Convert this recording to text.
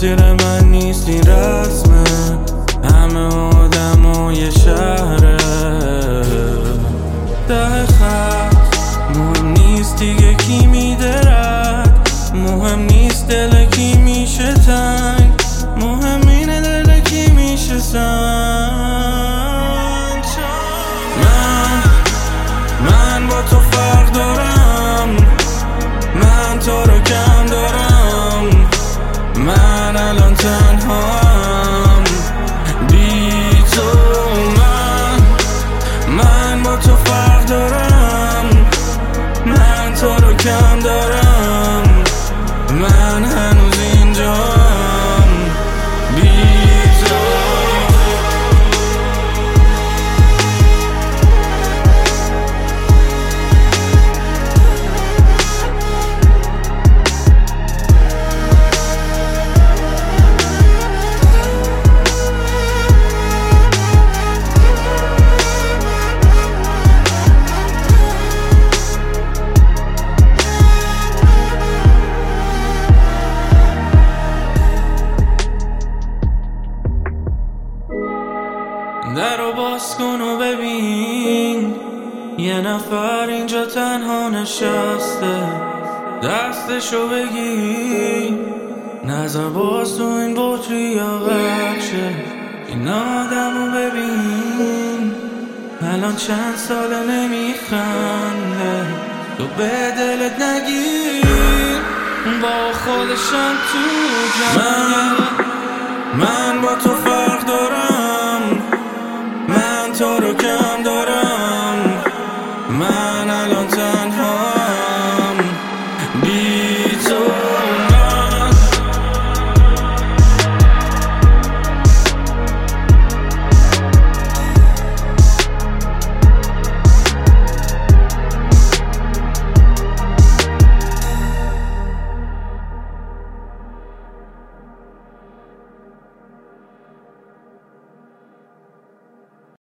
تقصیر من نیست این رسمه، همه آدمای شهره. ته خط مهم نیست دیگه کی میدرد، مهم نیست دل کی میشه تنگ، مهم اینه دل کی میشه سنگ. من با تو فرق دارم، من تو رو کم دارم، من الان تنهام بی تو. من با تو فرق دارم، من تو رو کم دارم، من هنوز اینجام بی تو. در رو باز کن و ببین یه نفر اینجا تنها نشسته، دستشو بگی نظر باز تو این بطری یا بخشه. این آدم رو ببین الان چند ساله نمیخنده، تو به دلت نگیر با خودشم تو جنگه. من با تو فرق